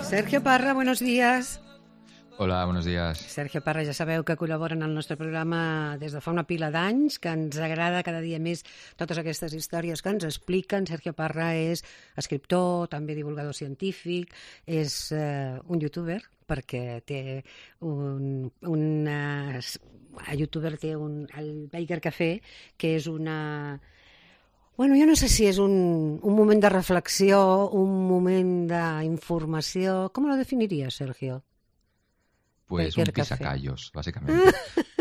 Sergio Parra, buenos días. Hola, buenos días. Sergio Parra, ja sabeu que col·labora en el nostre programa des de fa una pila d'anys, que ens agrada cada dia més totes aquestes històries que ens expliquen. Sergio Parra és escriptor, també divulgador científic, és un youtuber, perquè té a youtuber té el Baker Café, que és una... Bueno, jo no sé si és un moment de reflexió, un moment d'informació... Com lo definiries, Sergio? Pues Baker un Café. pisacallos, básicamente.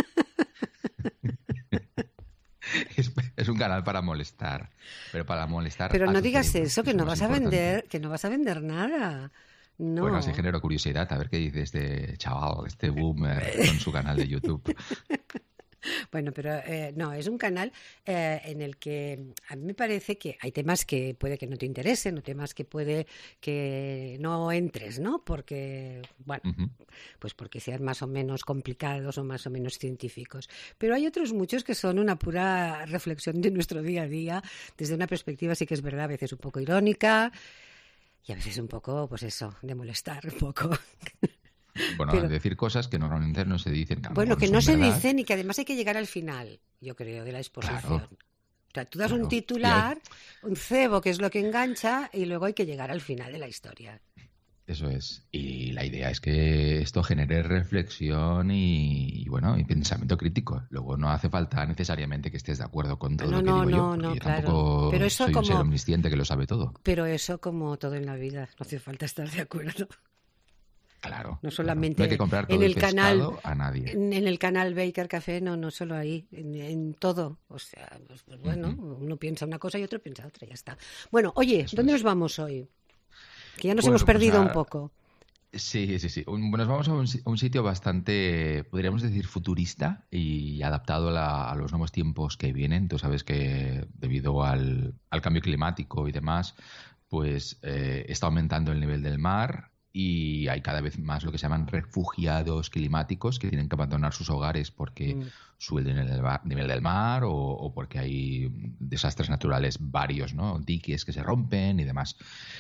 Es un canal para molestar, pero para molestar. Pero a no tu digas cerebro, eso, que es lo no más vas a importante. vender, que no vas a vender nada. No. Bueno, así genero curiosidad, a ver qué dice este chaval, este boomer con su canal de YouTube. Bueno, pero no, es un canal en el que a mí me parece que hay temas que puede que no te interesen, o temas que puede que no entres, ¿no? Porque, bueno, pues porque sean más o menos complicados o más o menos científicos. Pero hay otros muchos que son una pura reflexión de nuestro día a día, desde una perspectiva, sí que es verdad, a veces un poco irónica y a veces un poco, pues eso, de molestar un poco. Bueno, Pero, decir cosas que normalmente no se dicen. Que a lo bueno, mejor que son no se verdad. dicen y que además hay que llegar al final, yo creo, de la exposición. Claro, O sea, tú das claro. un titular, un cebo, que es lo que engancha, y luego hay que llegar al final de la historia. Eso es. Y la idea es que esto genere reflexión y bueno, y pensamiento crítico. Luego no hace falta necesariamente que estés de acuerdo con todo lo que digo yo, porque yo claro. tampoco Pero eso soy un ser como, omnisciente que lo sabe todo. pero eso como todo en la vida, no hace falta estar de acuerdo. Claro. No claro. solamente No hay que comprar todo en el el canal, pescado a nadie. en el canal Baker Café, no solo ahí, en todo. O sea, pues bueno, uno piensa una cosa y otro piensa otra, ya está. Bueno, oye, Eso ¿dónde es. nos vamos hoy? Que ya nos Bueno, hemos pues perdido un poco. Sí. Nos vamos a un sitio bastante, podríamos decir, futurista y adaptado a los nuevos tiempos que vienen. Tú sabes que debido al cambio climático y demás, pues está aumentando el nivel del mar y hay cada vez más lo que se llaman refugiados climáticos que tienen que abandonar sus hogares porque sube el nivel del mar o porque hay desastres naturales varios, ¿no? Diques que se rompen y demás.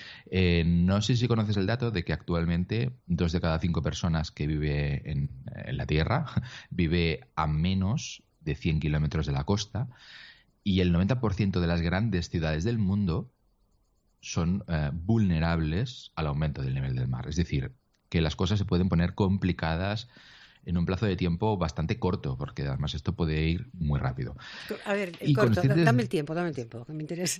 No sé si conoces el dato de que actualmente 2 de cada 5 personas que vive en la Tierra vive a menos de 100 kilómetros de la costa y el 90% de las grandes ciudades del mundo son vulnerables al aumento del nivel del mar. Es decir, que las cosas se pueden poner complicadas en un plazo de tiempo bastante corto, porque además esto puede ir muy rápido. A ver, Y corto, conscientes- dame el tiempo, que me interesa.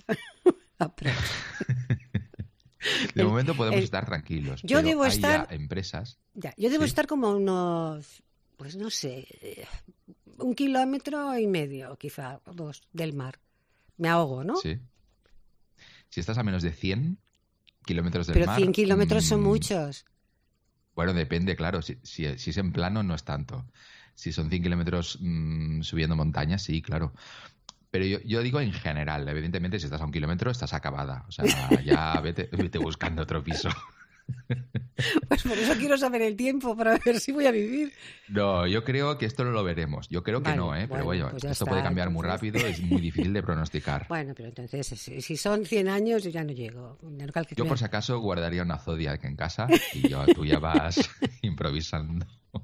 De momento podemos estar tranquilos, yo pero debo hay estar- ya empresas... Yo debo ¿Sí? estar como unos, pues no sé, 1,5 kilómetros, quizá, o 2, del mar. Me ahogo, ¿no? Sí. Si estás a menos de 100 kilómetros del Pero mar... 100 kilómetros son muchos. Bueno, depende, claro. Si es en plano, no es tanto. Si son 100 kilómetros subiendo montañas, sí, claro. Pero yo digo en general. Evidentemente, si estás a 1 kilómetro, estás acabada. O sea, ya vete buscando otro piso. Pues por eso quiero saber el tiempo, para ver si voy a vivir. No, yo creo que esto no lo veremos. Yo creo que Vale, no, ¿eh? Pero bueno, bueno, pues ya esto está, puede cambiar muy entonces. rápido. Es muy difícil de pronosticar. Bueno, pero entonces, si son 100 años, yo ya no llego. Yo, por si acaso, guardaría una Zodiac en casa y tú ya vas improvisando.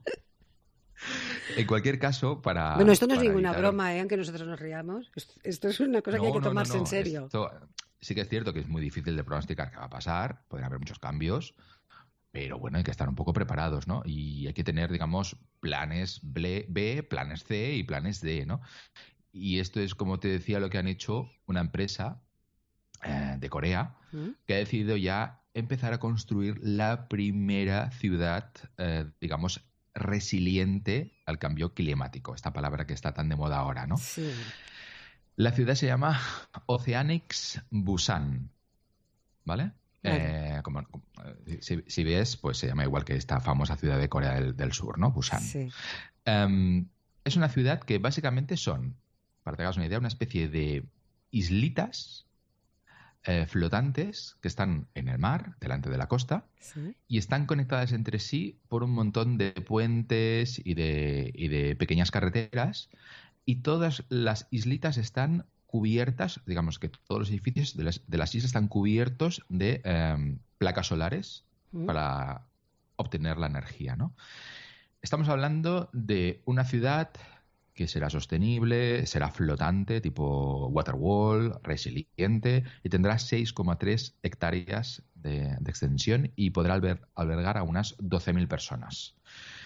En cualquier caso, Bueno, esto no es para ninguna evitar- broma, aunque nosotros nos riamos. Esto es una cosa que hay que tomarse en serio. Esto sí que es cierto que es muy difícil de pronosticar qué va a pasar. Pueden haber muchos cambios, pero bueno, hay que estar un poco preparados, ¿no? Y hay que tener, digamos, planes B, planes C y planes D, ¿no? Y esto es, como te decía, lo que han hecho una empresa de Corea que ha decidido ya empezar a construir la primera ciudad, digamos, resiliente al cambio climático, esta palabra que está tan de moda ahora, ¿no? Sí. La ciudad se llama Oceanics Busan, ¿vale? Vale. Si ves, pues se llama igual que esta famosa ciudad de Corea del Sur, ¿no? Busan. Sí. Es una ciudad que básicamente son, para que te hagas una idea, una especie de islitas flotantes que están en el mar, delante de la costa, Sí. y están conectadas entre sí por un montón de puentes y de pequeñas carreteras, y todas las islitas están cubiertas, digamos que todos los edificios de las islas están cubiertos de placas solares para obtener la energía, ¿no? Estamos hablando de una ciudad que será sostenible, será flotante, tipo waterwall, resiliente, y tendrá 6,3 hectáreas de extensión y podrá albergar a unas 12.000 personas.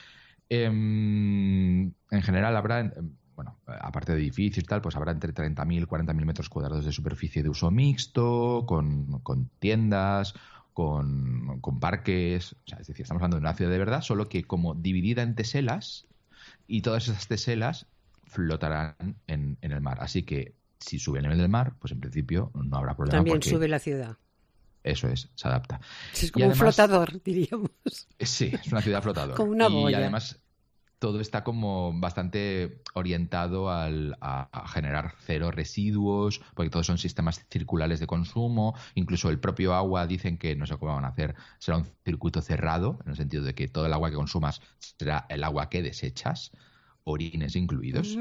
En general habrá, bueno, aparte de edificios y tal, pues habrá entre 30.000 y 40.000 metros cuadrados de superficie de uso mixto, con tiendas, con parques. O sea, es decir, estamos hablando de una ciudad de verdad, solo que como dividida en teselas, y todas esas teselas flotarán en el mar. Así que si sube el nivel del mar, pues en principio no habrá problema. También sube la ciudad. Eso es, se adapta. Es como además, un flotador, diríamos. Sí, es una ciudad flotadora. Como una boya. Y además todo está como bastante orientado a generar cero residuos, porque todos son sistemas circulares de consumo. Incluso el propio agua, dicen que no sé cómo van a hacer, será un circuito cerrado, en el sentido de que todo el agua que consumas será el agua que desechas, orines incluidos.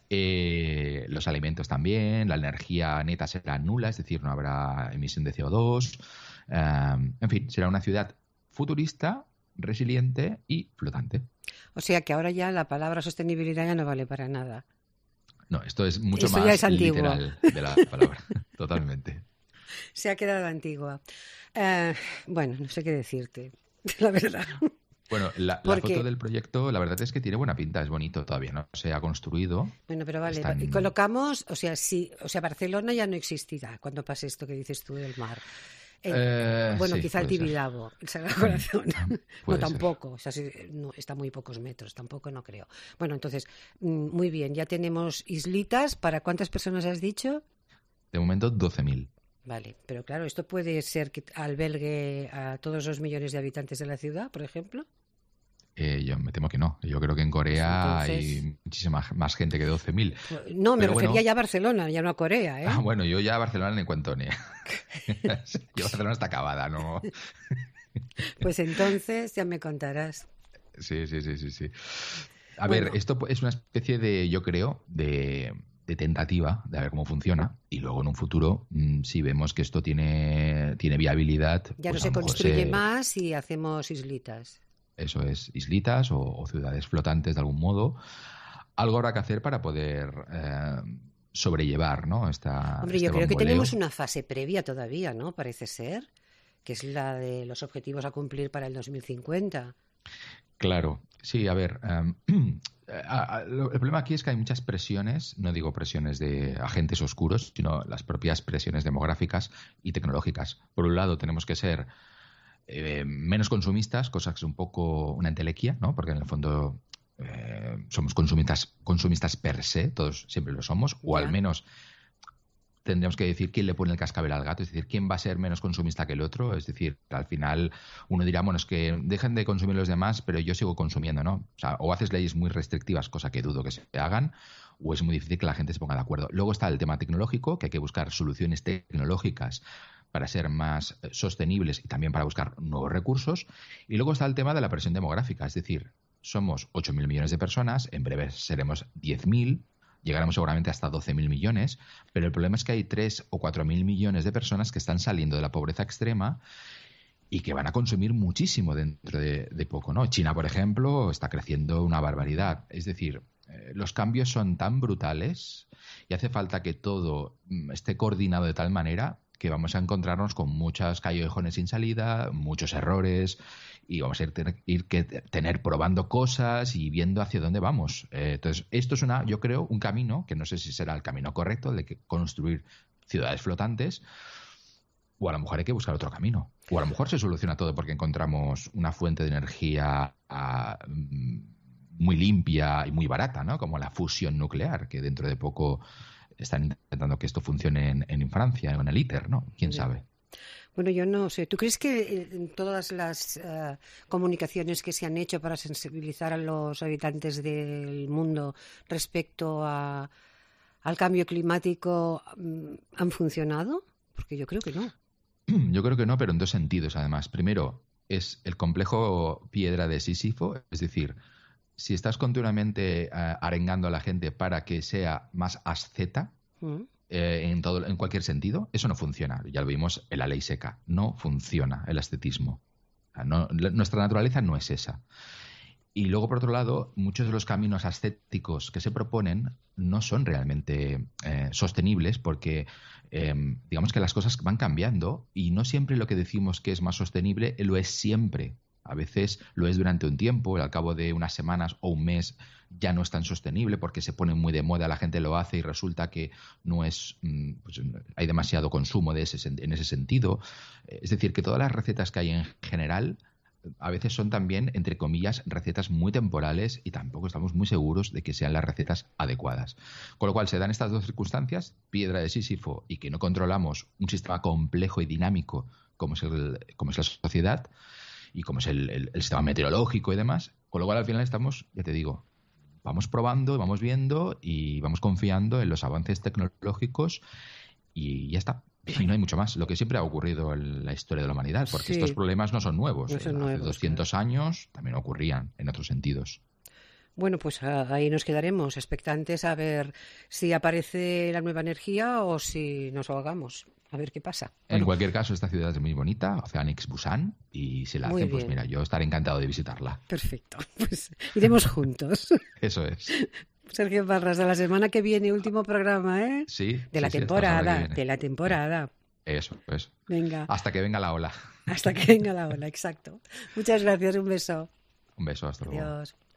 Los alimentos también, la energía neta será nula, es decir, no habrá emisión de CO2. En fin, será una ciudad futurista, resiliente y flotante. O sea que ahora ya la palabra sostenibilidad ya no vale para nada. No, esto es mucho más literal de la palabra, totalmente. Se ha quedado antigua. Bueno, no sé qué decirte, la verdad. Bueno, la foto del proyecto, la verdad es que tiene buena pinta, es bonito, todavía no se ha construido. Bueno, pero vale, y colocamos, o sea, Barcelona ya no existirá cuando pase esto que dices tú del mar. Bueno, sí, quizá el Tibidabo, el Sagrado Corazón. No, tampoco, o sea, no, está muy pocos metros, tampoco no creo. Bueno, entonces, muy bien, ya tenemos islitas. ¿Para cuántas personas has dicho? De momento 12.000. Vale, pero claro, ¿esto puede ser que albergue a todos los millones de habitantes de la ciudad, por ejemplo? Yo me temo que no. Yo creo que en Corea hay muchísima más gente que 12.000. No, me refería ya a Barcelona, ya no a Corea, ¿eh? Bueno, yo ya a Barcelona ni cuento ni. Yo Barcelona está acabada, ¿no? Pues entonces ya me contarás. Sí. A ver, esto es una especie de, yo creo, de tentativa de ver cómo funciona, y luego en un futuro, si vemos que esto tiene viabilidad... Ya pues no se construye más y hacemos islitas. Eso es, islitas o ciudades flotantes de algún modo. Algo habrá que hacer para poder sobrellevar, ¿no? Hombre, yo creo que tenemos una fase previa todavía, ¿no? Parece ser, que es la de los objetivos a cumplir para el 2050. Claro, sí, a ver, el problema aquí es que hay muchas presiones, no digo presiones de agentes oscuros, sino las propias presiones demográficas y tecnológicas. Por un lado, tenemos que ser menos consumistas, cosa que es un poco una entelequia, ¿no? Porque en el fondo somos consumistas per se, todos siempre lo somos, o al menos tendríamos que decir quién le pone el cascabel al gato, es decir, quién va a ser menos consumista que el otro. Es decir, al final uno dirá, bueno, es que dejen de consumir los demás, pero yo sigo consumiendo, ¿no? O sea, o haces leyes muy restrictivas, cosa que dudo que se hagan, o es muy difícil que la gente se ponga de acuerdo. Luego está el tema tecnológico, que hay que buscar soluciones tecnológicas para ser más sostenibles y también para buscar nuevos recursos. Y luego está el tema de la presión demográfica, es decir, somos 8.000 millones de personas, en breve seremos 10.000, llegaremos seguramente hasta 12.000 millones, pero el problema es que hay 3 o 4.000 millones de personas que están saliendo de la pobreza extrema y que van a consumir muchísimo dentro de poco, ¿no? China, por ejemplo, está creciendo una barbaridad. Es decir, los cambios son tan brutales y hace falta que todo esté coordinado de tal manera que vamos a encontrarnos con muchos callejones sin salida, muchos errores, y vamos a tener probando cosas y viendo hacia dónde vamos. Entonces, esto es yo creo, un camino, que no sé si será el camino correcto, el de construir ciudades flotantes, o a lo mejor hay que buscar otro camino. O a lo mejor se soluciona todo porque encontramos una fuente de energía muy limpia y muy barata, ¿no? Como la fusión nuclear, que dentro de poco están intentando que esto funcione en Francia, en el ITER, ¿no? ¿Quién sabe? Bueno, yo no sé. ¿Tú crees que en todas las comunicaciones que se han hecho para sensibilizar a los habitantes del mundo respecto al cambio climático han funcionado? Porque yo creo que no. Yo creo que no, pero en dos sentidos, además. Primero, es el complejo piedra de Sísifo, es decir, si estás continuamente arengando a la gente para que sea más asceta, en cualquier sentido, eso no funciona. Ya lo vimos en la ley seca. No funciona el ascetismo. Nuestra naturaleza no es esa. Y luego, por otro lado, muchos de los caminos ascéticos que se proponen no son realmente sostenibles porque digamos que las cosas van cambiando y no siempre lo que decimos que es más sostenible lo es siempre. A veces lo es durante un tiempo, y al cabo de unas semanas o un mes ya no es tan sostenible porque se pone muy de moda, la gente lo hace y resulta que no es, pues, hay demasiado consumo en ese sentido. Es decir, que todas las recetas que hay en general a veces son también, entre comillas, recetas muy temporales y tampoco estamos muy seguros de que sean las recetas adecuadas. Con lo cual se dan estas dos circunstancias, piedra de Sísifo y que no controlamos un sistema complejo y dinámico como es la sociedad y como es el sistema meteorológico y demás, con lo cual al final estamos, ya te digo, vamos probando, vamos viendo y vamos confiando en los avances tecnológicos y ya está. Y no hay mucho más. Lo que siempre ha ocurrido en la historia de la humanidad, porque estos problemas no son nuevos. No son Hace nuevos, 200 años también ocurrían en otros sentidos. Bueno, pues ahí nos quedaremos expectantes a ver si aparece la nueva energía o si nos ahogamos. A ver qué pasa. En cualquier caso, esta ciudad es muy bonita, Oceanix Busan, y si la hacen, pues mira, yo estaré encantado de visitarla. Perfecto. Pues iremos juntos. Eso es. Sergio Parras, de la semana que viene, último programa, ¿eh? Sí. De la temporada. Eso. Venga. Hasta que venga la ola. Hasta que venga la ola, exacto. Muchas gracias, un beso. Un beso, hasta luego. Adiós.